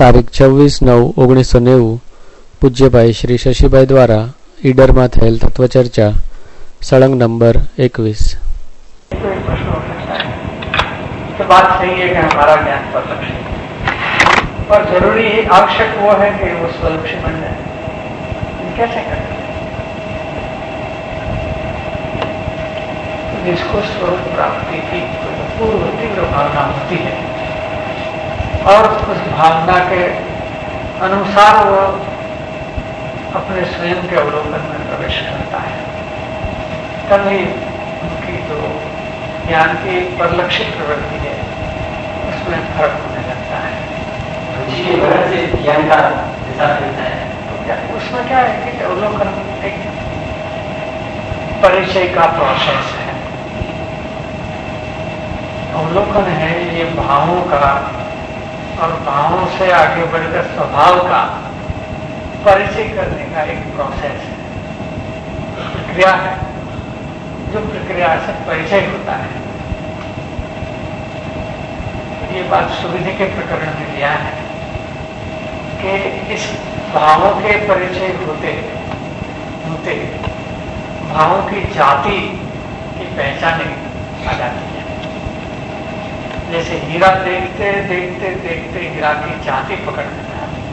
તારીખ 26/9/1990 પૂજ્યભાઈ શ્રી શશીભાઈ દ્વારા ઈડરમાં થયેલ તત્વચર્ચા સળંગ નંબર 21। तो बात सही है कि हमारा ज्ञान परलक्ष्य और जरूरी आवश्यक वो है कि वो स्वलक्ष्य बन जाए। कैसे करें? जिसको स्वरूप प्राप्ति की पूर्व तीव्र भावना होती है और उस भावना के अनुसार वो अपने स्वयं के अवलोकन में प्रवेश करता है, तभी उनकी जो ज्ञान की परिलक्षित प्रवृत्ति है उसमें फर्क होने लगता है। ज्ञान का उसमें क्या है कि अवलोकन एक परिचय का प्रोसेस है। अवलोकन है ये भावों का और भावों से आगे बढ़कर स्वभाव का परिचय करने का एक प्रोसेस है, प्रक्रिया है, जो प्रक्रिया से परिचय होता है। ये बात सुविधि के प्रकरण में लिया है कि इस भावों के परिचय होते होते भावों की जाति की पहचान आ जाती है। जैसे हीरा देखते देखते देखते हीरा की जाति पकड़ में आती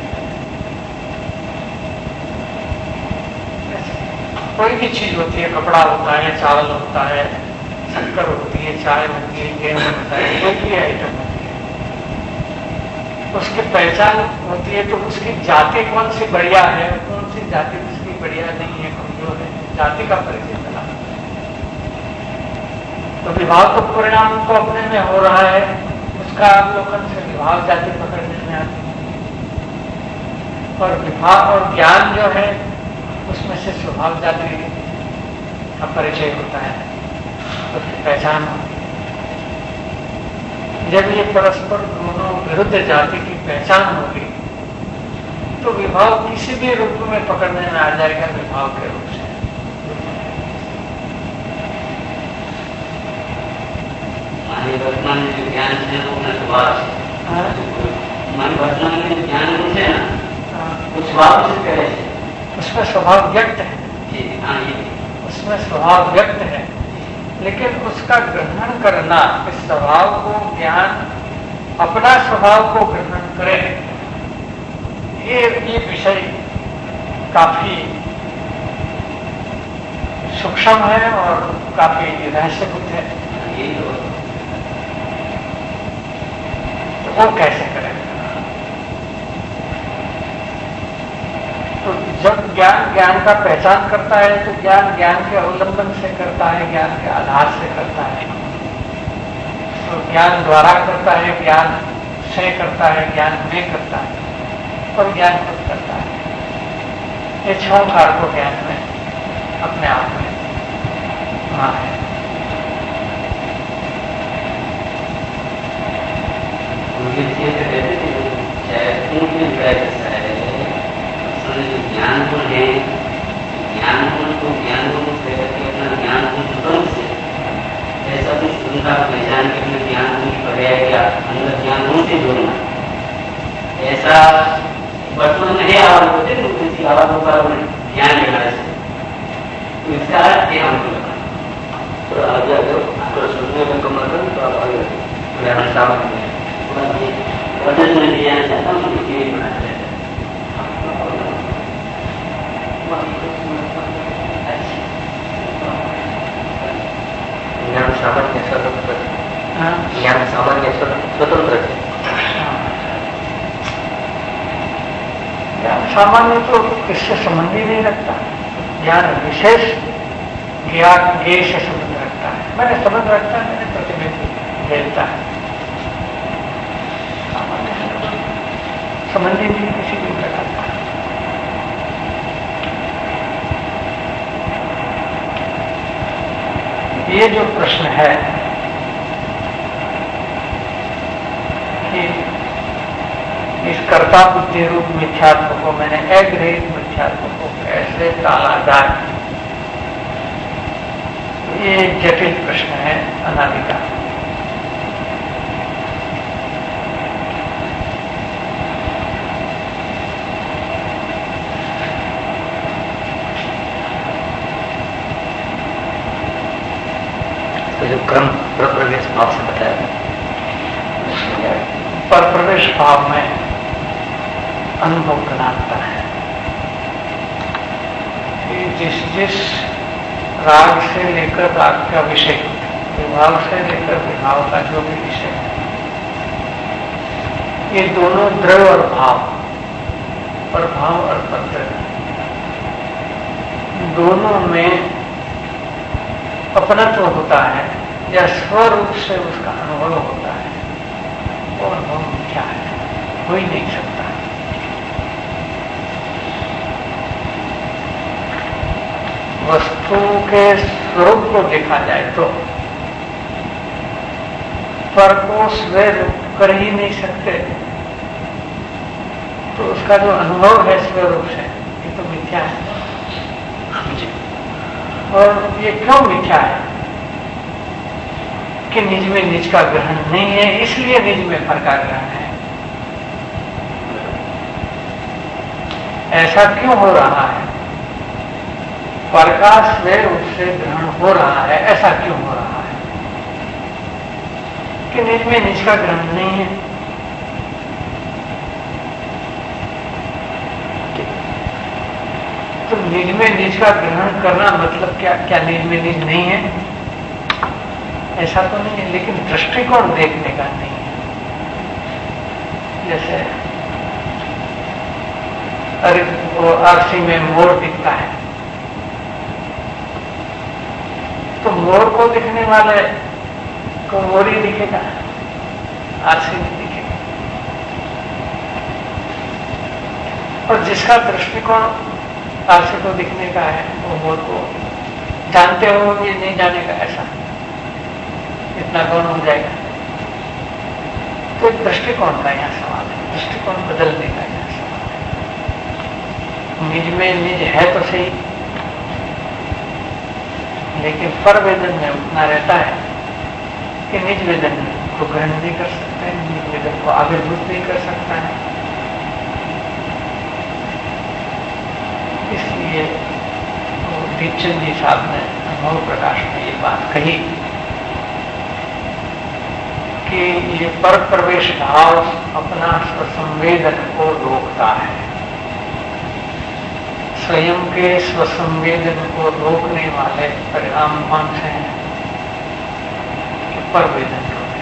है। कोई भी चीज होती है, कपड़ा होता है, चावल होता है, शक्कर होती है, चाय होती है, गेहूं होता है, कोई भी आइटम होती है, उसकी पहचान होती है। तो उसकी जाति कौन सी बढ़िया है, कौन सी जाति उसकी बढ़िया नहीं है, कमजोर है, जाति का परिचय चला। तो विभाग तो परिणाम तो अपने में हो रहा है, उसका अवलोकन से विभाग जाति पकड़ने में आती है। और विभाग और ज्ञान जो है उसमें से स्वभाव जाति का परिचय होता है, उसकी पहचान होती है। जब ये परस्पर दोनों विरुद्ध जाति की पहचान होगी तो विभाव किसी भी रूप में पकड़ने में आ जाएगा, विभाव के रूप से। वर्तमान में जो ज्ञान है वो अपना स्वभाव से, वर्तमान में जो ज्ञान है ना वो स्वभाव से करे, उसमें स्वभाव व्यक्त है। उसमें स्वभाव व्यक्त है, लेकिन उसका ग्रहण करना, इस स्वभाव को ज्ञान अपना स्वभाव को ग्रहण करे, ये विषय काफी सूक्ष्म है और काफी रहस्यपूर्ण है। वो कैसे करेगा? तो जब ज्ञान का पहचान करता है तो ज्ञान के अवलंबन से करता है, ज्ञान के आधार से करता है। तो ज्ञान द्वारा करता है, ज्ञान से करता है, ज्ञान में करता है और ज्ञान खुद करता है। ये 6 कारकों ज्ञान में अपने आप में वहां है। ज्ञान गुण है, ज्ञान गुण को अपना ज्ञान गुण स्वतंत्र से ऐसा कुछ उनका पहचान के अपने ज्ञान गुण की पर्याय क्या अंदर ज्ञान गुण से जोड़ना, ऐसा वर्तमान में है। आवाज होते हैं किसी आवाजों का ध्यान लगाने से, तो इसका अर्थ है हमको लगाना। तो आगे सुनने में कम लगन तो आप आगे सामने बटन में ले जाना चाहता हूँ, ये बनाना चाहता हूँ। ज्ञान सामान्य स्वतंत्र, ज्ञान सामान्य स्वतंत्र है। ज्ञान सामान्य तो इससे संबंध ही नहीं रखता, ज्ञान विशेष ज्ञान ज्ञेय से संबंध रखता है। मैंने संबंध रखता है, मैंने प्रतिबिंब झेलता है। सामान्य संबंधी नहीं किसी भी प्रकार का। ये जो प्रश्न है कि इस कर्ता बुद्धि रूप मिथ्यात्व को मैंने अग्रहित मिथ्यात्व को कैसे टाला जाए, ये जटिल प्रश्न है अनादि का। क्रम प्रवेश भाव से बताया। पर प्रवेश भाव में अनुभव बनाता है कि जिस राग से लेकर राग का विषय, विभाव से लेकर विभाव का जो भी विषय है, ये दोनों द्रव और भाव, प्रभाव और परद्रव्य, दोनों में अपनत्व होता है या स्वरूप से उसका अनुभव होता है, वो अनुभव क्या है, हो ही नहीं सकता। वस्तु के स्वरूप को देखा जाए तो पर को स्वयं कर ही नहीं सकते, तो उसका जो अनुभव है स्वरूप से, ये तो मिथ्या है। और ये क्यों मिथ्या है कि निज में निज का ग्रहण नहीं है, इसलिए निज में फर का ग्रहण है। ऐसा क्यों हो रहा है? पर का स्वयं उससे ग्रहण हो रहा है, ऐसा क्यों हो रहा है कि निज में निज का ग्रहण नहीं है? तो निज में निज का ग्रहण करना मतलब क्या? क्या निज में निज नहीं है? ऐसा तो नहीं है, लेकिन दृष्टिकोण देखने का नहीं है। जैसे अरे वो आरसी में मोर दिखता है, तो मोर को दिखने वाले को मोर ही दिखेगा, आरसी नहीं दिखेगा। और जिसका दृष्टिकोण आरसी को दिखने का है, वो मोर को जानते हो ये नहीं जानेगा, ऐसा इतना कौन हो जाएगा? तो दृष्टिकोण का यहाँ सवाल है, दृष्टिकोण बदलने का यहाँ सवाल है। निज में निज है तो सही, लेकिन पर वेदन में उतना रहता है कि निज वेदन को ग्रहण नहीं कर सकता है, निज वेदन को आविर्भूत नहीं कर सकता है। इसलिए दीपचंद जी साहब ने अनुभव प्रकाश में ये बात कही कि ये पर प्रवेश भाव अपना स्वसंवेदन को रोकता है। स्वयं के स्वसंवेदन को रोकने वाले परिणाम कौन से हैं? कि पर वेदन रोके।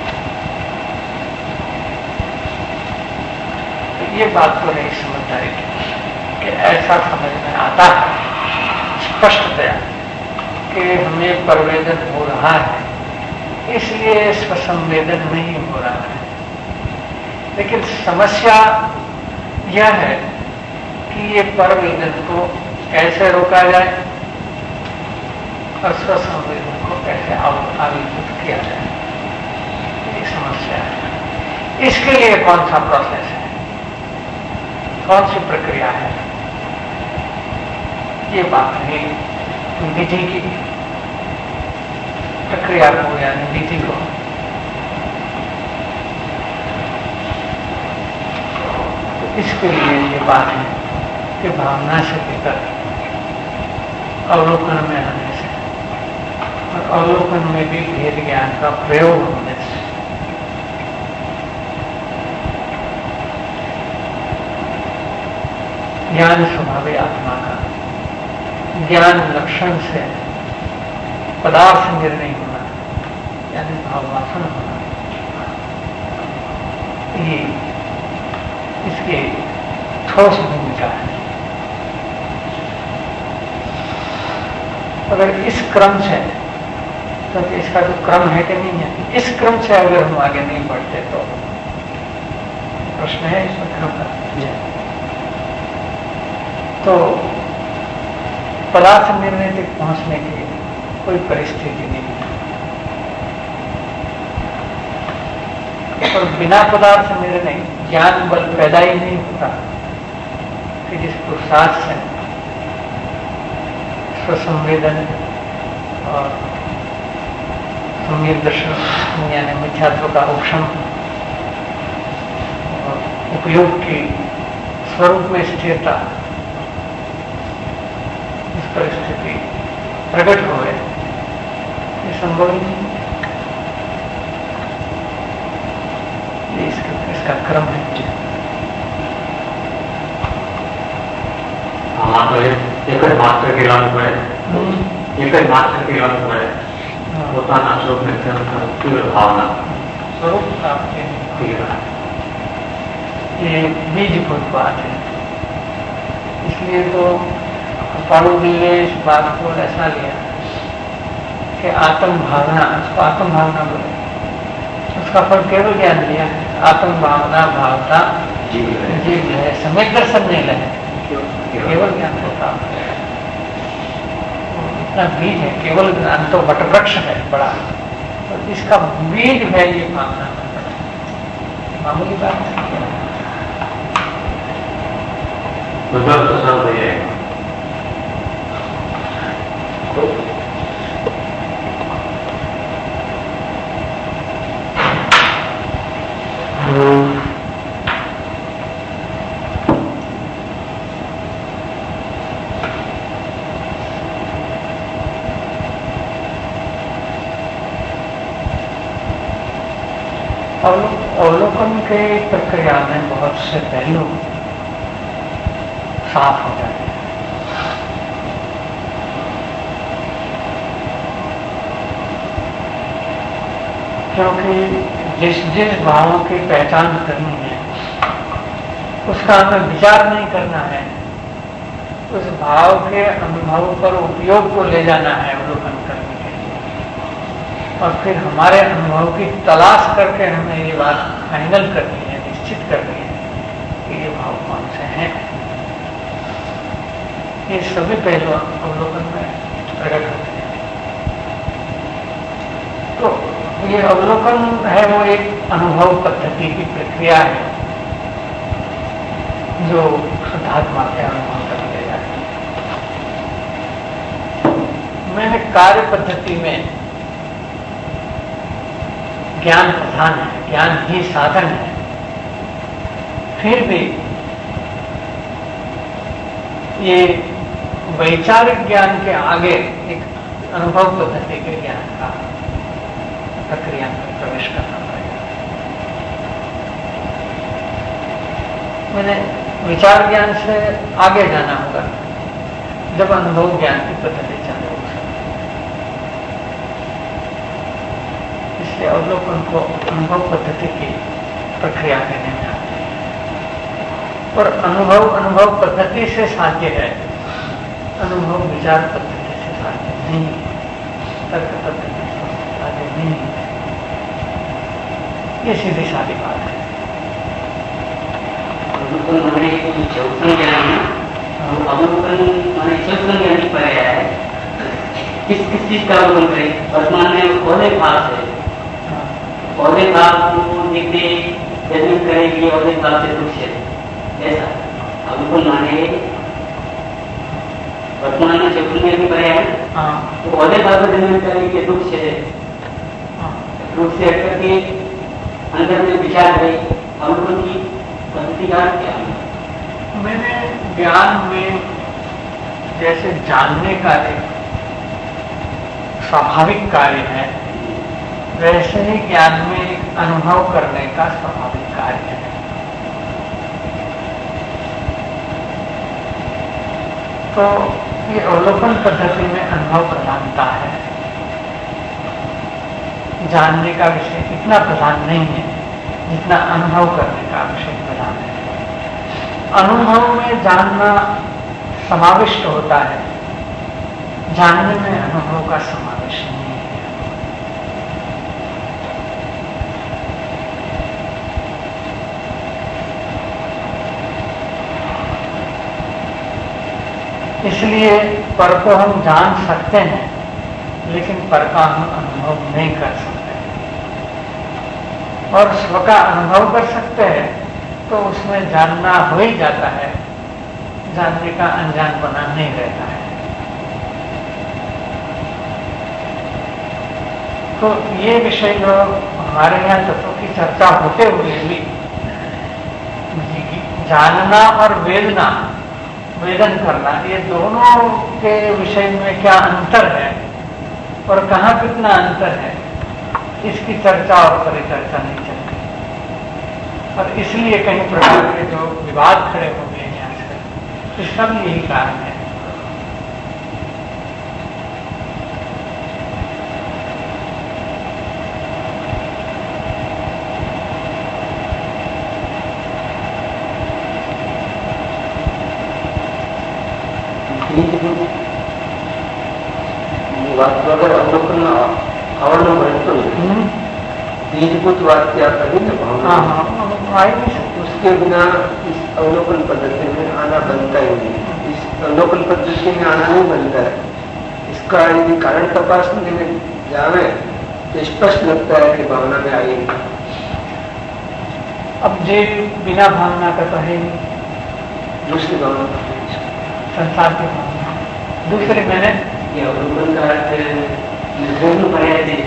तो ये बात तो नहीं समझ आएगी कि ऐसा समझ में आता है स्पष्टतया कि हमें परवेदन हो रहा है, इसलिए स्वसंवेदन नहीं हो रहा है। लेकिन समस्या यह है कि ये परवेदन को कैसे रोका जाए और स्वसंवेदन को कैसे आविर्भूत किया जाए, ये समस्या है। इसके लिए कौन सा प्रोसेस है, कौन सी प्रक्रिया है, ये बात है विधि की प्रक्रिया को, यानी विधि को। तो इसके लिए ये बात है कि भावना से लेकर अवलोकन में आने से और अवलोकन में भी भेद ज्ञान का प्रयोग होने से ज्ञान स्वभावी आत्मा का ज्ञान लक्षण से पदार्थ निर्णय होना, यानी भाववासन होना, ये इसकी ठोस भूमिका है। अगर इस क्रम से, क्योंकि इसका जो क्रम है कि नहीं है, इस क्रम से अगर हम आगे नहीं बढ़ते तो प्रश्न है इसमें क्रम का। तो पदार्थ निर्णय तक पहुंचने की कोई परिस्थिति नहीं है, और बिना पदार्थ निर्णय ज्ञान बल पैदा ही नहीं होता कि जिस पुरुषार्थ से स्वसंवेदन और सम्यक दर्शन यानी मिथ्यात्व का उपशम और उपयोग की स्वरूप में स्थिरता, इस परिस्थिति प्रकट हुए, ये संभव ही नहीं। इसका क्रम है। हमारा एक मास्टर के लाभ पड़े, एक मास्टर के लाभ पड़े, પોતાના સ્વરૂપને તીવ્ર ભાવના स्वरूप प्राप्ति ये बीजभूत बात है। इसलिए तो पाणु जी ने इस बात को ऐसा लिया कि आत्म भावना, उसको आत्म भावना बोले, उसका फल केवल ज्ञान दिया है। आत्म भावना भावता जीव है, समय दर्शन नहीं लगे, केवल ज्ञान को प्राप्त है। इतना बीज है, केवल ज्ञान तो वटवृक्ष है बड़ा, और इसका बीज है ये भावना, मामूली बात है। मतलब तो सब है अवलोकन के प्रक्रिया में बहुत से पहलू साफ हो जाते हैं। क्योंकि जिस जिस भावों की पहचान करनी है उसका हमें विचार नहीं करना है, उस भाव के अनुभव पर उपयोग को ले जाना है अवलोकन करने के लिए, और फिर हमारे अनुभव की तलाश करके हमें ये बात फाइनल करनी है, निश्चित करनी है कि ये भाव कौन से हैं। ये सभी पहलू अवलोकन में प्रकट होते हैं। तो ये अवलोकन है वो एक अनुभव पद्धति की प्रक्रिया है जो शुद्धात्मा के अनुभव तक ले जाती है। मैंने कार्य पद्धति में ज्ञान प्रधान है, ज्ञान ही साधन है, फिर भी ये वैचारिक ज्ञान के आगे एक अनुभव पद्धति के ज्ञान का प्रक्रिया में प्रवेश करना पड़ेगा। मैंने विचार ज्ञान से आगे जाना होगा जब अनुभव ज्ञान की पद्धति चालू हो सकती है। इसलिए अवलोकन को अनुभव पद्धति की प्रक्रिया कहने में आती है। और अनुभव पद्धति से साध्य है, अनुभव विचार पद्धति से साध्य नहीं है, तर्क पद्धति से साध्य नहीं है। ये सीधी सादी बात है। अवलोकन मैंने चौथन ज्ञान है, अवलोकन मैंने चौथन ज्ञान पर आया है। किस चीज का अवलोकन करें? वर्तमान में पौधे घास है, पौधे घास को देखते जजमेंट करेगी, पौधे घास से कुछ है ऐसा अवलोकन माने वर्तमान में चौथन ज्ञान पर आया है। तो पौधे घास को जजमेंट करेगी दुख से दुख से हटकर के अंदर में विचार है। अवलोकन की पद्धति का क्या है? मैंने ज्ञान में जैसे जानने का एक स्वाभाविक कार्य है, वैसे ही ज्ञान में एक अनुभव करने का स्वाभाविक कार्य है। तो ये अवलोकन पद्धति में अनुभव प्रधानता है। जानने का विषय इतना प्रधान नहीं है जितना अनुभव करने का विषय प्रधान है। अनुभव में जानना समाविष्ट होता है, जानने में अनुभव का समावेश नहीं है। इसलिए पर को हम जान सकते हैं, लेकिन पर का हम अनुभव नहीं कर सकते। और स्व का अनुभव कर सकते हैं तो उसमें जानना हो ही जाता है, जानने का अनजान बना नहीं रहता है। तो ये विषय जो हमारे यहाँ तत्वों की चर्चा होते हुए भी जानना और वेदना, वेदन करना, ये दोनों के विषय में क्या अंतर है और कहाँ कितना अंतर है, इसकी चर्चा और परिचर्चा नहीं चलती। और इसलिए कई प्रकार के जो विवाद खड़े हो गए हैं आजकल, इसका भी यही कारण है। अवलोकन आवरण बनते बीजभूत वाक्य भावना उसके बिना इस अवलोकन पद्धति में आना बनता ही नहीं। इस अवलोकन पद्धति में आना नहीं बनता है। इसका यदि कारण तपासने में जावे तो स्पष्ट लगता है कि भावना में आएगी। अब जे बिना भावना का तो है नहीं, दूसरी भावना संसार की भावना दूसरे मैंने ये अवलोकन का अर्थ निर्भर पर्याय से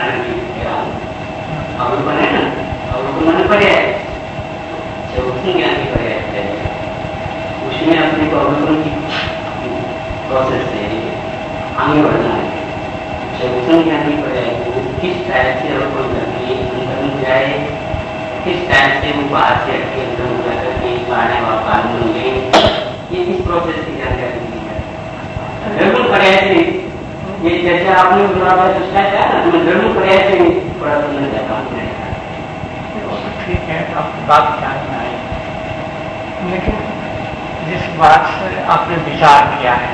अवलोकन है ना, अवलोकन मैंने पर्याय उसमें ज्ञान की पर्याय है। उसमें अपने को अवलोकन की प्रोसेस से आगे बढ़ना है। उसमें ज्ञान की पर्याय किस टाइप से अवलोकन करके अंदर में जाए, किस टाइप से वो बाहर से हटके अंदर में जाकर के बाहर वापस मिले, ये इस प्रोसेस की जानकारी धर्म पर्याय से ये जैसे आपने सोचा ना, मैं धर्म पर्याय से बड़ा सुनना चाहता हूँ। ठीक है, आपकी बात ध्यान में आई, लेकिन जिस बात से आपने विचार किया है,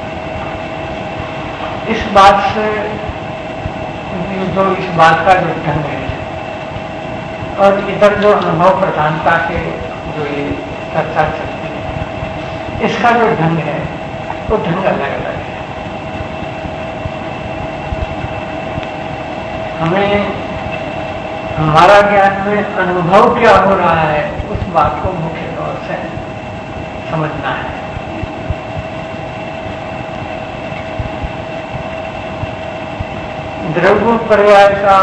इस बात से जो इस बात का जो ढंग है और इधर जो अनुभव प्रधानता के जो ये चर्चा चलती है, इसका जो ढंग है वो ढंग अलग अलग है। हमें हमारा ज्ञान में अनुभव क्या हो रहा है उस बात को मुख्य तौर से समझना है। द्रव्य पर्याय का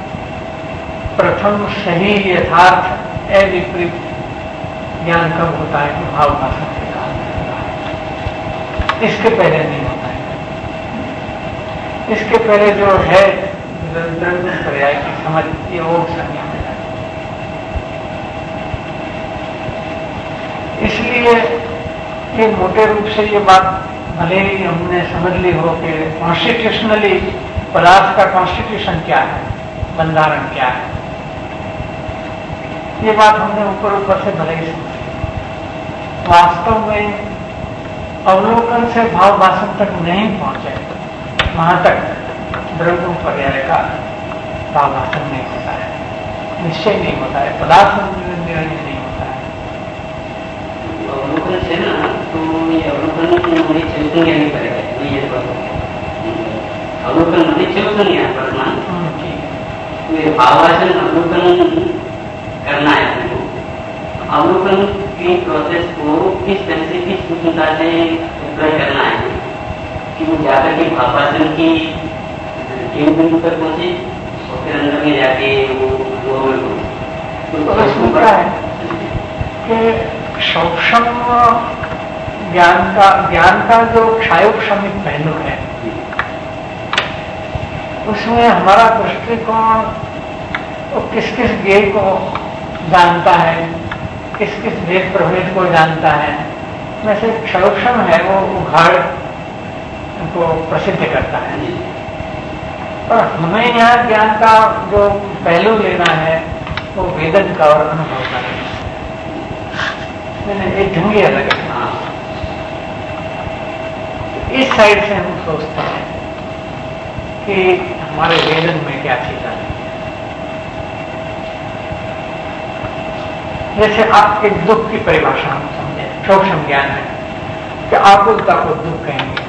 प्रथम सही यथार्थ अविपरीत ज्ञान कब होता है कि भाव का सत्य काल में होता है, इसके पहले नहीं होता है। इसके पहले जो है द्रव्य पर्याय की समझ ये वो संज्ञा में जाती है। इसलिए ये मोटे रूप से ये बात भले ही हमने समझ ली हो कि कॉन्स्टिट्यूशनली पदार्थ का कॉन्स्टिट्यूशन क्या है, बंधारण क्या है, ये बात हमने ऊपर ऊपर से भले ही समझी। वास्तव में अवलोकन से भाव वासन तक नहीं पहुंचे, वहां तक द्रव्य पर्याय का भाव वासन नहीं होता है, निश्चय नहीं होता है, पदार्थ निर्णय नहीं होता है। अवलोकन से ना तो ये अवलोकन मुझे चेतन नहीं करेगा, ये अवलोकन मुझे चेतन नहीं है वर्तमान भाववाचन अवलोकन करना है आपको। अवलोकन की प्रोसेस को किस तरह से किस सूक्ष्मता से अप्लाई करना है कि वो जाकर के भाववाचन की केंद्र बिंदु पर पहुंचे और फिर अंदर में जाके वो तो है कि सूक्ष्म ज्ञान का जो क्षायोक्षमिक पहलू है उसमें हमारा दृष्टिकोण किस किस ज्ञेय को जानता है, किस किस भेद प्रभेद को जानता है, वैसे क्षयोक्षम है वो उघाड़ को प्रसिद्ध करता है। और हमें यहाँ ज्ञान का जो पहलू लेना है वो वेदन का और अनुभव का मैंने एक ढंगी अलग है। इस साइड से हम सोचते हैं कि हमारे वेदन में क्या चीज आ रही है। जैसे आपके दुख की परिभाषा हम समझे, सूक्ष्म ज्ञान है कि आकुलता को दुख कहेंगे,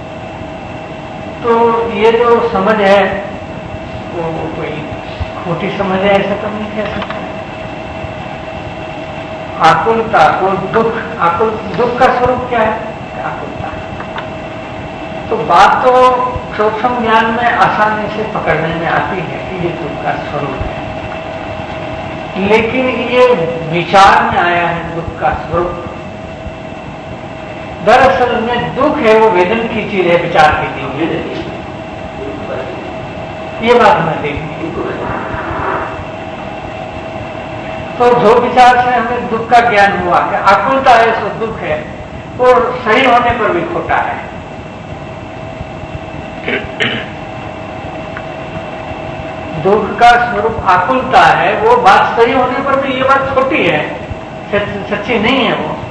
तो ये जो समझ है वो कोई खोटी समझ है ऐसा तो नहीं कह सकता। आकुलता को दुख का स्वरूप क्या है? आकुलता। तो बात तो सूक्ष्म ज्ञान में आसानी से पकड़ने में आती है कि ये दुख का स्वरूप है, लेकिन ये विचार में आया है दुख का स्वरूप। दरअसल में दुख है वो वेदन की चीज है, विचार की चीज है। ये बात हमें देखनी। तो जो विचार से हमें दुख का ज्ञान हुआ कि आकुलता है सो दुख है, वो सही होने पर भी खोटा है। दुख का स्वरूप आकुलता है, वो बात सही होने पर भी ये बात खोटी है, सच्ची नहीं है वो।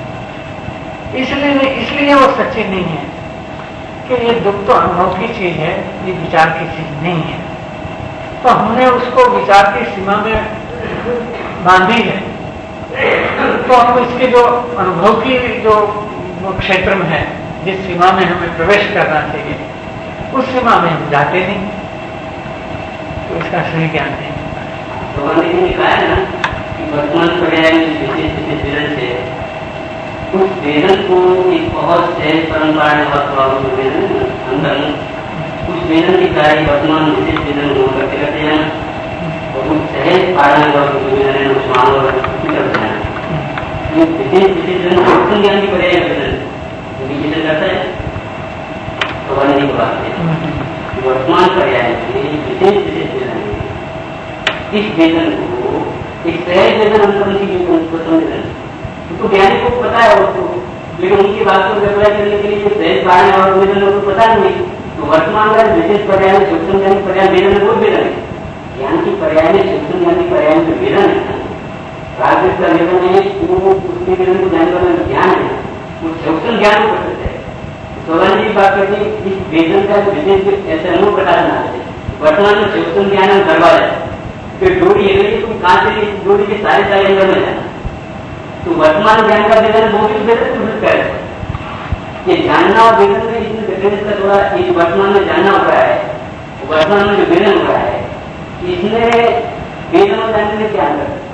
इसलिए वो सच्ची नहीं है कि ये दुख तो अनुभव की चीज है, ये विचार की चीज नहीं है। तो हमने उसको विचार की सीमा में बांधी है, तो हम इसके जो अनुभव की जो क्षेत्र में है, जिस सीमा में हमें प्रवेश करना चाहिए, उस सीमा में हम जाते नहीं, तो इसका सही ज्ञान नहीं होता है। तो हमने ये कहा है ना कि वर्तमान पर्याय में विशेष वेदन से उस वेदन को एक बहुत सहज परंपरा ने अंदर उस वेदन की कार्य वर्तमान विशेष वेदन को करते रहते हैं और उस सहज पालन करते हैं। विशेष वेदन को ज्ञान की पर्याय वेदन विशेषण करता है तो वही की बात है। वर्तमान पर्याय विशेष वेदन इस वेदन को एक सहज वेदन अंतर उनको ज्ञानी को पता है उसको, लेकिन उनकी बात को व्यवहार करने के लिए जो सहज पालन और वेदन उनको पता नहीं। तो वर्तमान का विशेष पर्याय सूक्ष्म ज्ञान पर्याय वेदन में बहुत वेदन है। ज्ञान की पर्याय में सूक्ष्म ज्ञान की पर्याय में वेदन है, प्राकृतिक का वेदन है, उसके वेदन को जानने वाला ज्ञान है, वो सूक्ष्म ज्ञान को कर सकते हैं। सोलन जी बात करती इस वेदन का विशेष ऐसे अनुभव प्रकार बनाते हैं। वर्तमान में सूक्ष्म ज्ञान में दरवाजा फिर डोरी है, तुम कहां से डोरी के सारे अंदर में जाना, तो वर्तमान ज्ञान का वेदन वो भी वेदन सूचित करे। ये जानना और वेदन में इसमें डिफरेंस का थोड़ा, ये वर्तमान में जानना हो रहा है, वर्तमान में जो वेदन हो रहा है, इसमें वेदन और जानने में क्या अंतर है?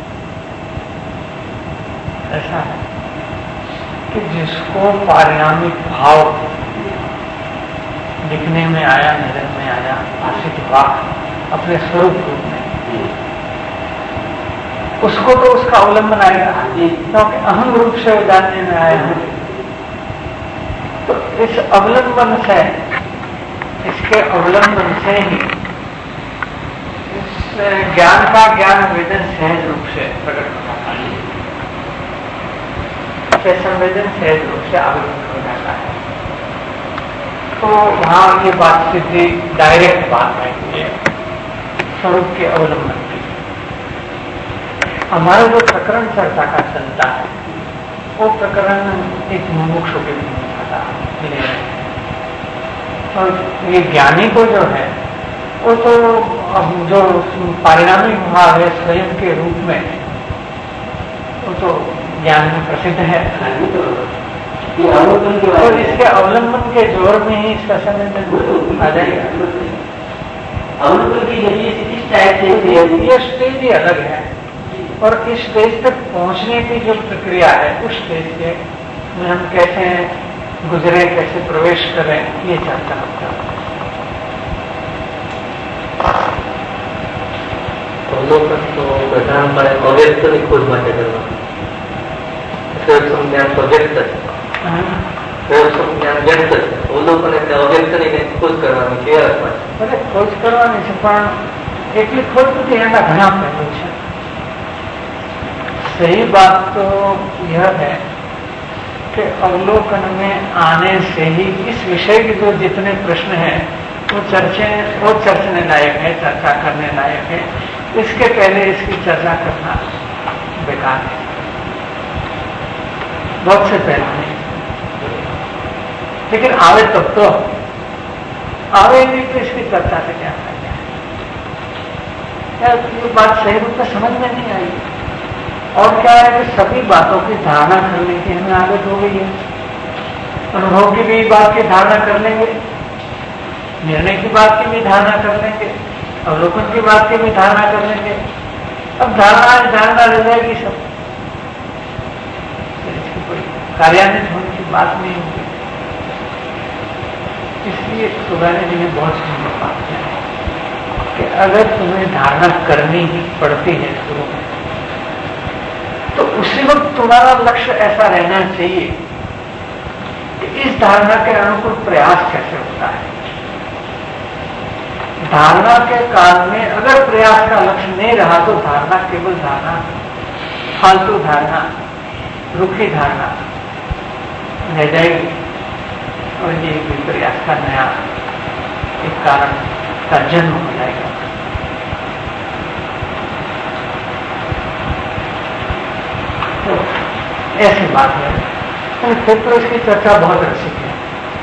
ऐसा है कि जिसको पारिणामिक भाव दिखने में आया, नजर में आया, भाषित हुआ अपने स्वरूप रूप में, उसको तो उसका अवलंबन आएगा, क्योंकि अहम रूप से जानने में आया है। तो इस अवलंबन से, इसके अवलंबन से ही इस ज्ञान का ज्ञान वेदन सहज रूप से प्रकट होता है, संवेदन सहज रूप से आविर्भूत हो जाता है। तो वहां ये बात सीधी डायरेक्ट बात है, ये स्वरूप के अवलंबन की। हमारा जो प्रकरण चर्चा का चलता है, वो प्रकरण एक मुमुक्षु के ले रहे हैं। और ये ज्ञानी को जो है, वो तो जो पारिणामिक भाव है स्वयं के रूप में, वो तो ज्ञान में प्रसिद्ध है। और इसके अवलंबन के जोर में ही इसका संवेदन आ जाएगा। अवलंबन की ये स्टेज ही अलग है, और इस स्टेज तक पहुंचने की जो प्रक्रिया है, उस स्टेज के में हम कैसे गुजरे, कैसे प्रवेश करें, ये चर्चा होता है। अवलोकन तो प्रधानपणे अव्यक्तની ખોજ માટે કરવાનું. પ્રયોગ સંજ્ઞાન તો વ્યક્ત છે, પ્રયોગ સંજ્ઞાન વ્યક્ત છે, અવલોકન એટલે અવ્યક્તની ખોજ કરવાની છે. એટલે ખોજ કરવાની છે, પણ એટલી ખોજ નથી, એના ઘણા પહેલું છે. सही बात तो यह है कि अवलोकन में आने से ही इस विषय के जो जितने प्रश्न हैं वो चर्चने लायक है, चर्चा करने लायक है। इसके पहले इसकी चर्चा करना बेकार है, बहुत से पहले नहीं। लेकिन आवे तब तो आवे नहीं तो इसकी चर्चा से क्या फायदा है? ये बात सही रूप में समझ में नहीं आई। और क्या है कि सभी बातों की धारणा करने की हमें आदत हो गई है। अनुभव की भी बात की धारणा कर लेंगे, निर्णय की बात की भी धारणा कर लेंगे, अवलोकन की बात की भी धारणा कर लेंगे। अब धारणा रह जाएगी सब, इसकी कोई कार्यान्वित होने की बात नहीं होगी। इसलिए सुगाने जी ने बहुत सुंदर बात किया कि अगर तुम्हें धारणा करनी ही पड़ती है शुरू में, तो उसी वक्त तुम्हारा लक्ष्य ऐसा रहना चाहिए कि इस धारणा के अनुकूल प्रयास कैसे होता है। धारणा के काल में अगर प्रयास का लक्ष्य नहीं रहा तो धारणा केवल धारणा फालतू धारणा, रूखी धारणा रह जाएगी और ये विपर्यास का नया एक कारण का जन्म हो जाएगा। तो ऐसी बात है। फिर तो इसकी चर्चा बहुत रसिक है।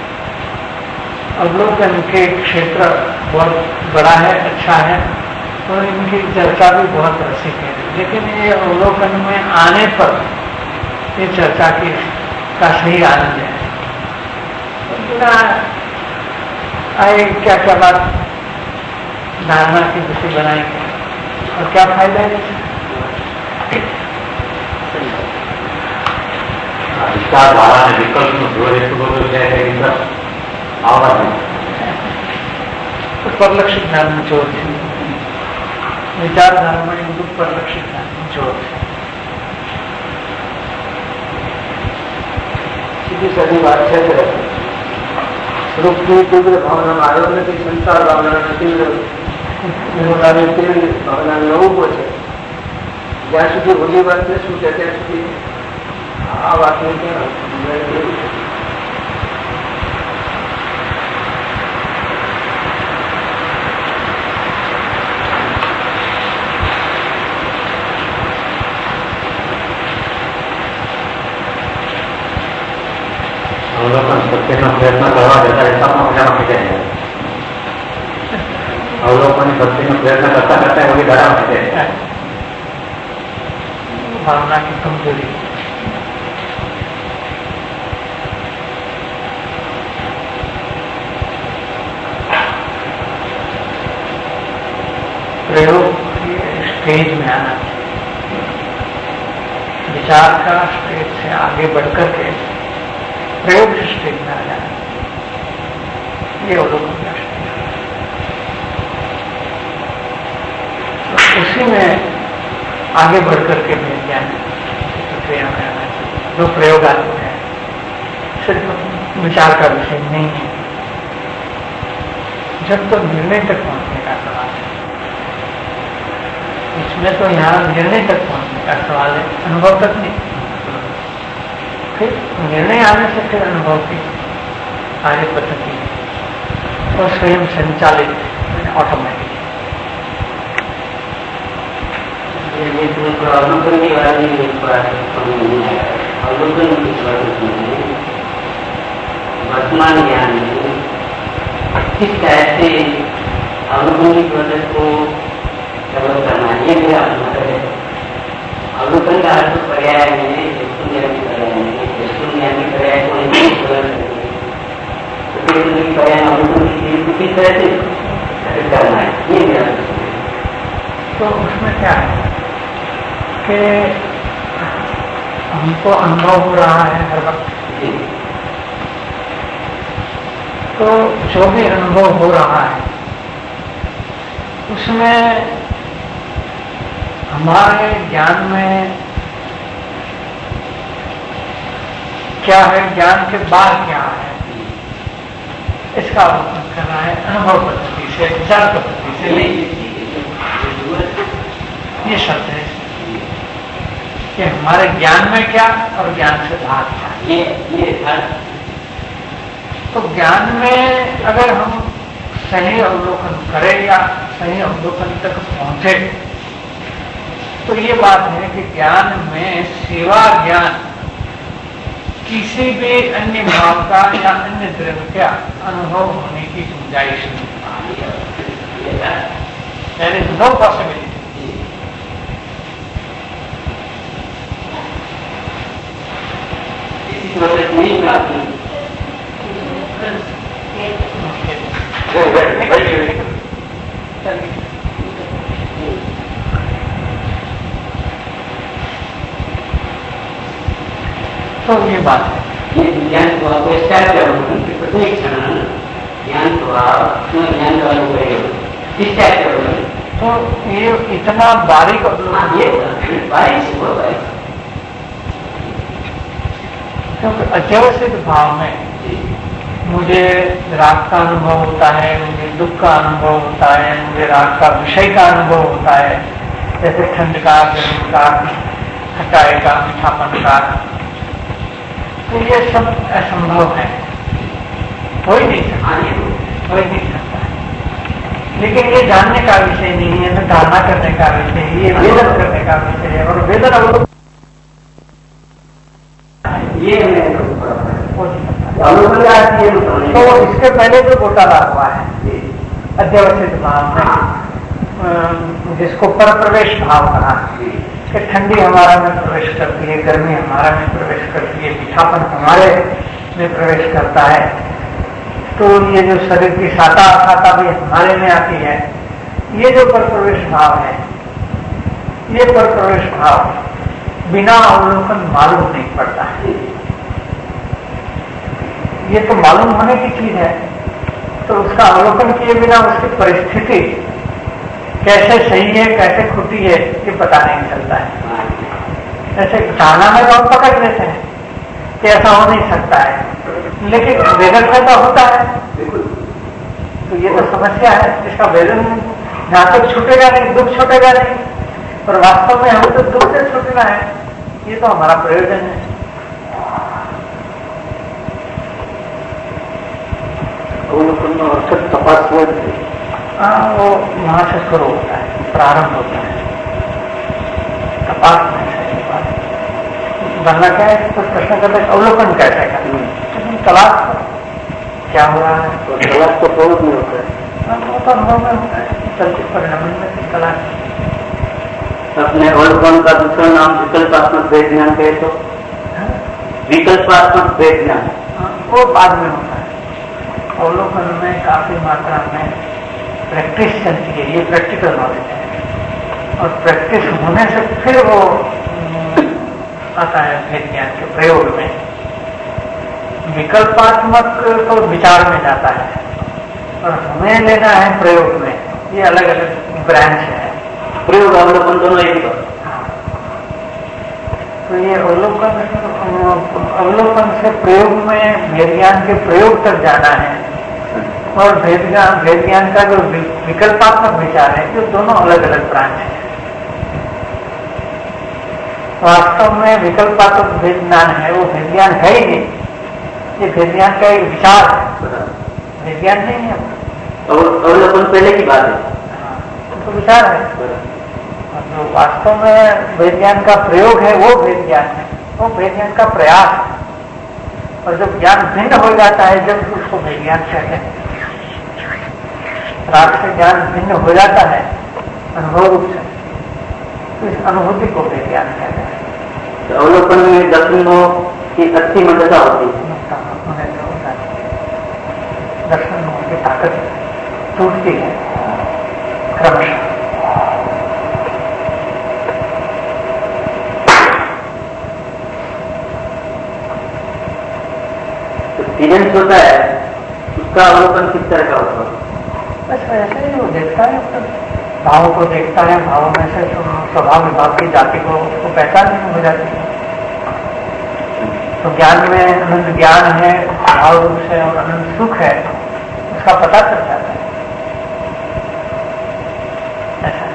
अवलोकन के क्षेत्र बहुत बड़ा है, अच्छा है, और इनकी चर्चा भी बहुत रसिक है। लेकिन ये अवलोकन में आने पर ये चर्चा की का सही आनंद है। बिना आए क्या क्या बात धारणा की विषय बनाएंगे और क्या फायदा है इससे? विचारधारा में विकल्प आवाज तो परलक्षित ज्ञान में जोर है। विचारधारा में दुख परलक्षित ज्ञान में जोर है। सीधी सादी बात है। रूप की तीव्र भावना आयोग की संसार भावना तीव्र भावना નવું છે જ્યાં સુધી ઓલી વાત ને શું છે ત્યાં સુધી આ વાતનું ક્યાં अवलोकन सत्यનો પ્રયત્ન કરવા જતા રહેતા મજામાં થઈ જાય. अवलोकन सत्यનો પ્રયત્ન કરતા કરતા એવી ધરાવ થઈ જાય. भावना की कमजोरी। प्रयोग के स्टेज में आना, विचार का स्टेज से आगे बढ़कर के प्रयोग के स्टेज में आ जाना, ये अवलोकन का स्टेज है। तो उसी में आगे बढ़कर के मैं ज्ञान प्रक्रिया में आना चाहिए। जो प्रयोगात्मक है, सिर्फ विचार का विषय नहीं है। जब तो निर्णय तक पहुंचने का सवाल है, इसमें तो यहाँ निर्णय तक पहुंचने का सवाल है, अनुभव तक नहीं। फिर निर्णय आने से फिर अनुभव की कार्य पद्धति और स्वयं संचालित ऑटोमेटिक। अवलोकन की वाली अवलोकन की वर्तमान ज्ञान में किस तरह से अवलोकन की प्रोसेस को डेवलप करना है, ये भी आप मतलब है। अवलोकन का अर्थ पर्याय में ज्ञान की पर्याय में ज्ञान की पर्याय को पर्याय अवलोकन की किस तरह से करना है, ये भी आप। तो उसमें क्या है कि हमको अनुभव हो रहा है हर वक्त, तो जो भी अनुभव हो रहा है उसमें हमारे ज्ञान में क्या है, ज्ञान के बाद क्या है, इसका अवलोकन करना है अनुभव पद्धति से, विचार पद्धति से नहीं। ये शब्द है कि हमारे ज्ञान में क्या और ज्ञान से बाहर क्या। ये तो ज्ञान में अगर हम सही अवलोकन करें या सही अवलोकन तक पहुंचे तो ये बात है कि ज्ञान में सेवा ज्ञान किसी भी अन्य भाव का या अन्य द्रव्य का अनुभव होने की गुंजाइश नहीं। There is no possibility. Process नहीं प्राप्त तो ये बात है। ये ज्ञान को आपको स्टार्ट करो, प्रत्येक क्षण ज्ञान को आप ज्ञान का अनुभव स्टार्ट करो। तो ये इतना बारीक अवलोकन, ये बारीक से बहुत बारीक, क्योंकि अत्यवस्थित भाव में मुझे राग का अनुभव होता है, मुझे दुख का अनुभव होता है, मुझे राग का विषय का अनुभव होता है, जैसे ठंड का, गर्मी का, खटाई का, मीठापन का, तो ये सब असंभव है, हो ही नहीं सकता। लेकिन ये जानने का विषय नहीं है, न धारणा करने का विषय है, ये वेदन करने का विषय है। और वेदन अवलोकन ये तो इसके पहले जो घोटाला हुआ है अध्यवस्थित भाव में, जिसको पर प्रवेश भाव कहा, कि ठंडी हमारा में प्रवेश करती है, गर्मी हमारा में प्रवेश करती है, मीठापन हमारे में प्रवेश करता है, तो ये जो शरीर की साता भी हमारे में आती है, ये जो पर प्रवेश भाव है, ये पर प्रवेश भाव बिना अवलोकन मालूम नहीं पड़ता है। ये तो मालूम होने की चीज है, तो उसका अवलोकन किए बिना उसकी परिस्थिति कैसे सही है कैसे खोटी है ये पता नहीं चलता है। ऐसे धारणा में तो हम पकड़ लेते हैं कि ऐसा हो नहीं सकता है, लेकिन वेदन में तो होता है। तो ये तो समस्या है, इसका वेदन जहां तक छूटेगा नहीं, दुख छूटेगा नहीं, पर वास्तव में हमें तो दुख से छूटना है, ये तो हमारा प्रयोजन है। तपास वो वहां से शुरू होता है, प्रारंभ होता है, तपास में सही बात बनना क्या है, तो प्रश्न करते अवलोकन कैसे करें, लेकिन तलाश क्या हो रहा है, तो तलाश तो प्रयोग में होता है, वो तो अनुभव में होता है, चलते परिणाम में तलाश। अपने अवलोकन का दूसरा नाम विकल्पात्मक वेद ज्ञान कहे तो, विकल्पात्मक वेद ज्ञान वो बाद में होता है। अवलोकन में काफी मात्रा में प्रैक्टिस चलती है, ये प्रैक्टिकल नॉलेज है, और प्रैक्टिस होने से फिर वो आता है भेद ज्ञान के प्रयोग में। विकल्पात्मक तो विचार में जाता है, और हमें लेना है प्रयोग में, ये अलग अलग ब्रांच है। प्रयोग अवलोकन दोनों एक ही। तो ये अवलोकन से प्रयोग में भेद ज्ञान के प्रयोग तक जाना है, और भेद ज्ञान का जो विकल्पात्मक विचार है, जो दोनों अलग अलग ब्रांच है। वास्तव में विकल्पात्मक भेद ज्ञान है, वो भेद ज्ञान है ही नहीं, ये भेद ज्ञान का एक विचार है, भेद ज्ञान नहीं है। अवलोकन पहले की बात है, तो विचार है। जो वास्तव में भेद ज्ञान का प्रयोग है वो भेद ज्ञान है, वो भेद ज्ञान का प्रयास है। और जब ज्ञान भिन्न हो जाता है, जब उसको भेद ज्ञान कहते हैं, राग से ज्ञान भिन्न हो जाता है अनुभव रूप से, तो इस अनुभूति को भेद ज्ञान कहते हैं। तो अवलोकन में दर्शनों की अच्छी मददा होती है, दर्शन की ताकत टूटती है क्रमशः। एक्सपीरियंस होता है, उसका अवलोकन किस तरह का होता है? बस ऐसे ही वो देखता है, भावों को देखता है, भावों में से स्वभाव विभाग की जाति को उसको पहचान नहीं हो जाती है। तो ज्ञान में अनंत ज्ञान है, भाव रूप से, और अनंत सुख है, उसका पता चल जाता है। ऐसा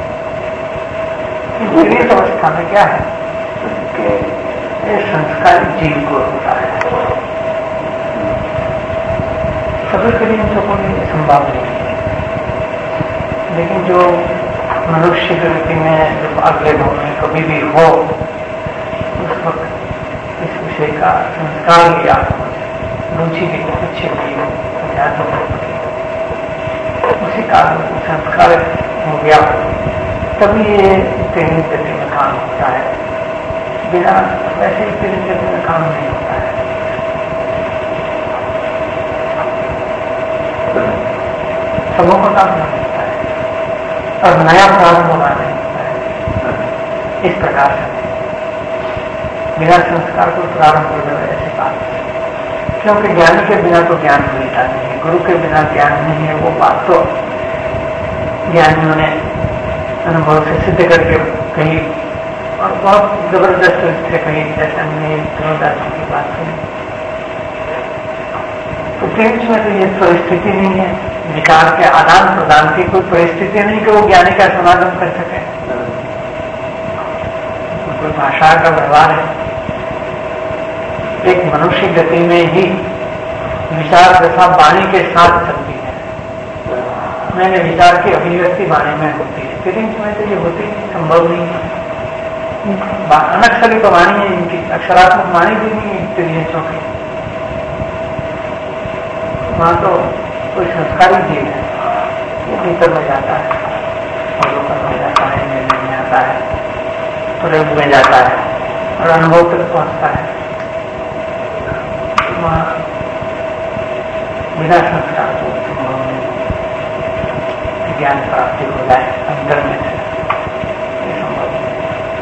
जीवित अवस्था में क्या है कि ये संस्कारी जीव को होता है, सभी के लिए तो कोई संभव नहीं है, लेकिन जो मनुष्य प्रवृत्ति में जब अगले भाव में कभी भी हो, उस वक्त इस विषय का संस्कार लिया, रुचि भी बहुत अच्छी हुई हो, उसी काल में संस्कार हो गया, तभी ये ट्रेनिंग गति में काम होता है। बिना वैसे ही ट्रेनिंग गति में काम नहीं होता है। सबों का काम नहीं होता है, और नया प्रारंभ होना नहीं होता है। इस प्रकार से बिना संस्कार को प्रारंभ हो जाए ऐसी बात, क्योंकि ज्ञानी के बिना तो ज्ञान मिलता नहीं है, गुरु के बिना ज्ञान नहीं है। वो बात तो ज्ञानियों ने अनुभव से सिद्ध करके कही, और बहुत जबरदस्त थे कहीं, जैसे हमने ध्रुवदास की बात सुनी। तो प्रेम में तो ये परिस्थिति नहीं है, विचार के आदान प्रदान की कोई परिस्थिति नहीं कि वो ज्ञानी का समाधान कर सके, कोई भाषा का व्यवहार है। एक मनुष्य गति में ही विचार दशा वाणी के साथ चलती है। मैंने विचार की अभिव्यक्ति वाणी में होती है, फीलिंग्स में तो ये होती नहीं, संभव नहीं है। अनक्षरित वाणी है इनकी, अक्षरात्मक वाणी भी नहीं है एक्सपीरियंसों की। वहां तो कोई संस्कारी जीव है, वो भीतर में जाता है, अवलोकन में जाता है, निर्णय में आता है, प्रयोग में जाता है और अनुभव तक पहुंचता है। वहां बिना संस्कार को ज्ञान प्राप्ति हो जाए अंदर में से, ये संभव है।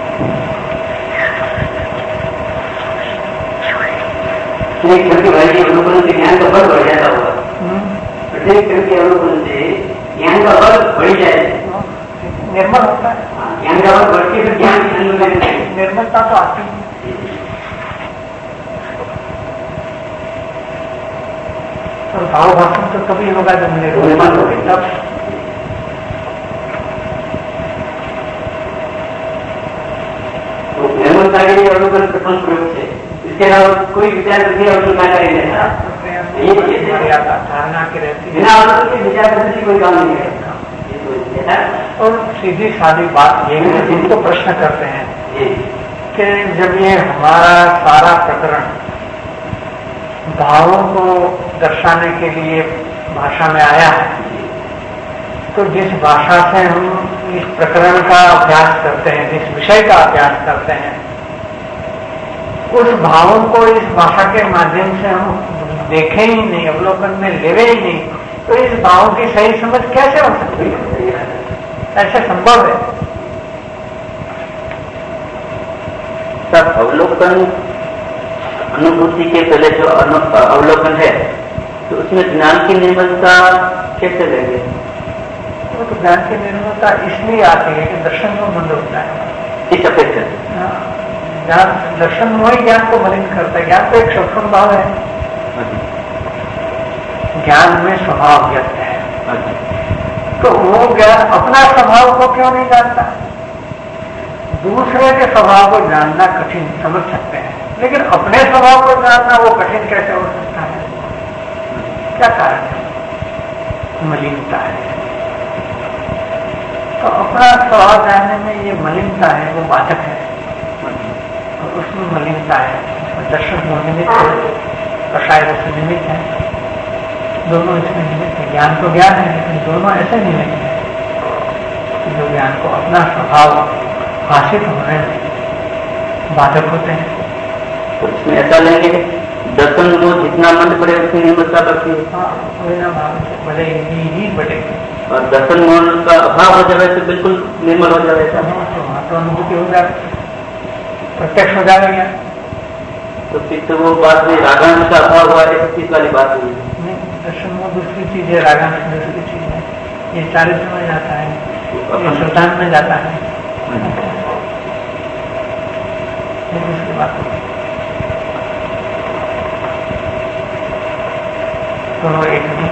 क्योंकि वैसे अवलोकन से ज्ञान का बल बढ़ जाता होगा। क्योंकि अवलोकन से ज्ञान का बल बढ़ जाए, निर्मल होता है। ज्ञान का बल बढ़ के फिर ज्ञान निर्मलता तो आती है। और भाव भाषण तो कभी होगा जब निर्मल होगी तब। निर्मलता के लिए अवलोकन प्रथम प्रयोग से, इसके अलावा कोई विचार करके अवलोकन करेंगे धारणा की रहती है, बिना अवलोकन के विचार करने से कोई काम नहीं करेगा। और सीधी सादी बात ये है, जिनको प्रश्न करते हैं कि जब ये हमारा सारा प्रकरण भावों को दर्शाने के लिए भाषा में आया है, तो जिस भाषा से हम इस प्रकरण का अभ्यास करते हैं, जिस विषय का अभ्यास करते हैं, उस भावों को इस भाषा के माध्यम से हम देखें ही नहीं, अवलोकन में लेवे ही नहीं, तो इस भावों की सही समझ कैसे हो सकती है? ऐसे संभव है? तब अवलोकन अनुभूति के पहले जो अवलोकन है, तो उसमें ज्ञान की निर्मलता कैसे लगे? वो तो ज्ञान की निर्मलता इसलिए आती है कि दर्शन को बंद होता है। इस अपेक्षा ज्ञान, दर्शन वही ज्ञान को मलिन करता है। ज्ञान तो एक सूक्ष्म भाव है, ज्ञान में स्वभाव व्यक्त है, तो वो ज्ञान अपना स्वभाव को क्यों नहीं जानता? दूसरे के स्वभाव को जानना कठिन समझ सकते हैं, लेकिन अपने स्वभाव को जानना वो कठिन कैसे हो सकता है? क्या कारण है? मलिनता है। तो अपना स्वभाव जानने में ये मलिनता है, वो बाधक है, और उसमें मलिनता है। दर्शन वो निमित्त है, कषाय रस निमित्त है, दोनों इसमें निमित्त है। ज्ञान तो ज्ञान है, लेकिन दोनों ऐसे निमित्त है कि जो ज्ञान को अपना स्वभाव हासिल होने में बाधक होते हैं। तो इसमें ऐसा लेंगे दर्शन को जितना मन पड़े उसकी निर्मलता बढ़ती है। हाँ, बिना भाव से बढ़ेगी ही बढ़ेगी। और दर्शन मन का अभाव हो जाए तो बिल्कुल निर्मल हो जाए। तो वहां तो अनुभूति हो जाए, प्रत्यक्ष हो जाएगा। तो फिर तो वो बात में रागांश का अभाव हुआ है, किस वाली बात हुई? नहीं, दर्शन में दूसरी चीज है, रागांश दूसरी चीज है। ये चारित्र में जाता है, ये श्रद्धान में जाता है, ये दूसरी बात होगी। दोनों एक नहीं।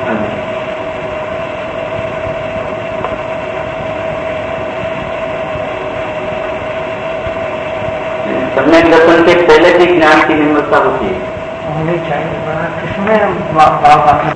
सम्यक दर्शन के पहले भी ज्ञान की निर्मलता होती है, होनी चाहिए। किसमें भाव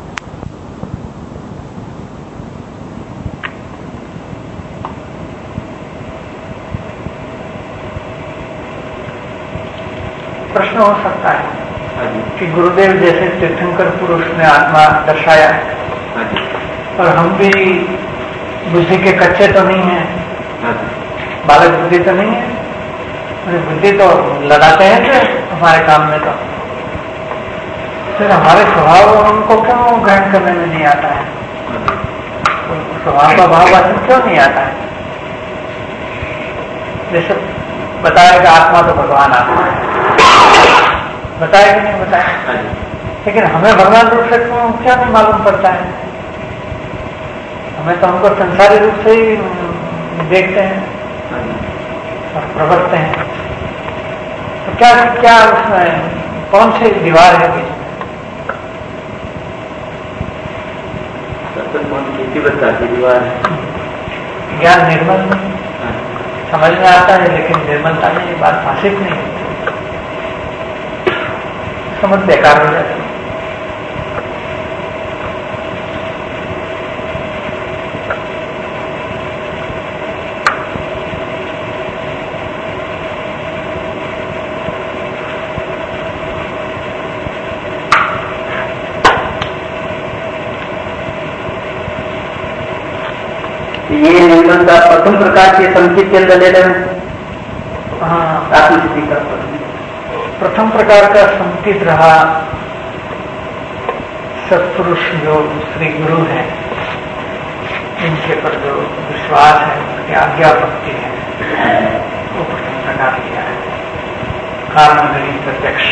प्रश्न हो सकता है कि गुरुदेव जैसे तीर्थंकर पुरुष ने आत्मा दर्शाया है, और हम भी बुद्धि के कच्चे तो नहीं हैं, बालक बुद्धि तो नहीं है, बुद्धि तो लगाते हैं कि हमारे काम में, तो फिर हमारे स्वभाव उनको क्यों ग्रहण करने में नहीं आता है? स्वभाव का भाव वाचन क्यों नहीं आता है? जैसे बताया कि आत्मा तो भगवान आत्मा है, बताया कि नहीं बताया, लेकिन हमें भगवान रूप से क्या नहीं मालूम पड़ता है? हमें तो हमको संसारी रूप से ही देखते हैं और प्रवर्तते हैं। तो क्या क्या उसमें कौन सी दीवार है बीच में? दीवार ज्ञान निर्मल समझ में आता है, लेकिन निर्मलता में ये बात भाषित नहीं होती, समझ बेकार हो जाती है। ये निर्मलता प्रथम प्रकार के संकेत के अंदर ले रहे हैं। हाँ, आत्मसिद्धि का प्रथम प्रकार का संकेत रहा सत्पुरुष जो श्री गुरु हैं, इनके पर जो विश्वास है, उनकी आज्ञा भक्ति है, वो प्रथम प्रकार लिया है, कारण गणित प्रत्यक्ष।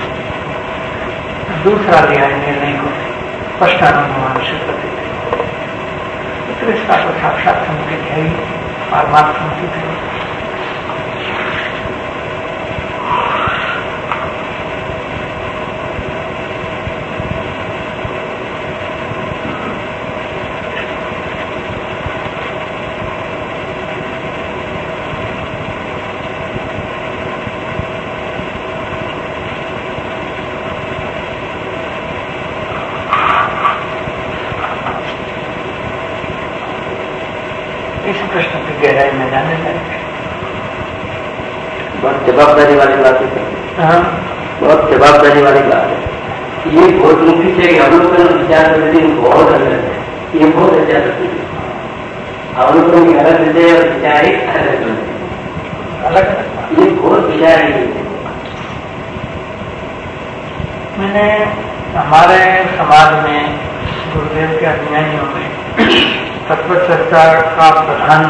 दूसरा लिया है निर्णय को स्पष्टानुभवान शुद्धि, इसका तो साक्षात संकेत है ही, परमात्मा संकेत है। इस प्रश्न की गहराई में जाने जाएंगे। बहुत जवाबदारी वाली बात है। बहुत जवाबदारी वाली बात है। ये बहुत मुख्य है कि अवलोकन विचार पद्धति बहुत अलग है। ये बहुत अच्छा करती है। अवलोकन की अलग विषय और विचार एक अलग अलग, ये बहुत विचार है। मैंने हमारे समाज में गुरुदेव के अनुयायियों में तत्व चर्चा का प्रधान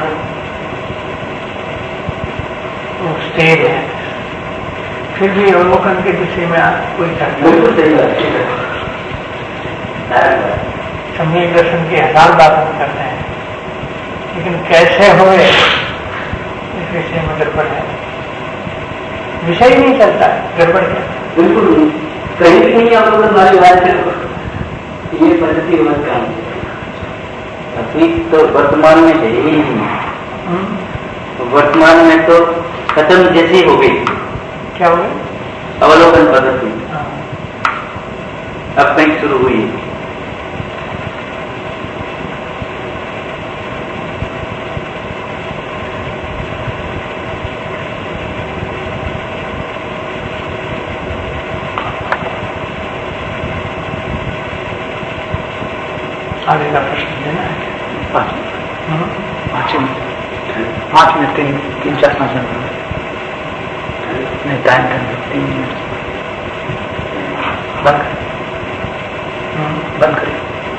स्टेज है, फिर भी अवलोकन के विषय में कोई चर्चा सम्यक दर्शन की 1000 बात हम करते हैं, लेकिन कैसे होए इस विषय में गड़बड़ है, विषय ही नहीं चलता है, गड़बड़ क्या? बिल्कुल कहीं भी नहीं अवलोकन वाली बात है। ये पद्धति होना चाहिए। अभी तो वर्तमान में है ही नहीं। वर्तमान में तो खत्म जैसी हो गई। क्या हो गई? अवलोकन पद्धति अब कहीं शुरू हुई। आगे का प्रश्न देना है। 5 मिनट 3-4 मिनट नहीं, टाइम 3 मिनट बंद करिए।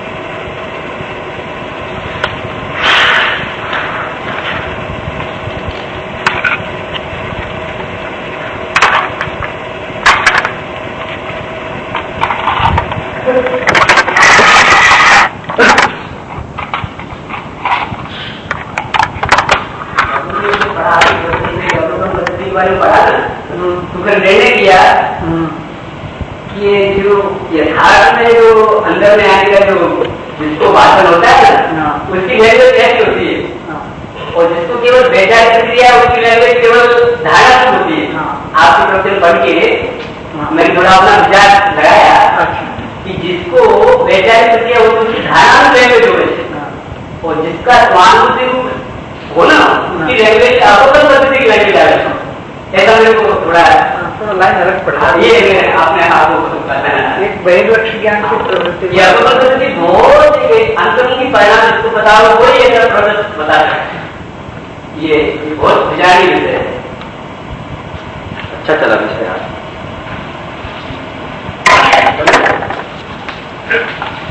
निर्णय किया कि ये जो यथार्थ में जो अंदर में आने का जो जिसको भाषण होता है ना, उसकी लैंग्वेज कैसी होती है, और जिसको केवल वैचारिक प्रक्रिया उसकी लैंग्वेज केवल धारणा होती है। आपकी तरफ से पढ़ के मैंने थोड़ा अपना विचार लगाया कि जिसको वैचारिक प्रक्रिया होती है उसकी धारणा लैंग्वेज हो गई, और जिसका स्वानुभूति रूप हो ना उसकी लैंग्वेज अवलोकन पद्धति की लैंग्वेज आ गई। ऐसा मेरे को थोड़ा लाइन अलग पड़ता है। ये आपने आपको एक बहिर्लक्ष्य ज्ञान की प्रवृत्ति बहुत अंतर्मुखी परिणाम जिसको बता रहा वही ऐसा प्रवृत्ति बता रहा है। ये बहुत विचारी विषय है। अच्छा चला विषय।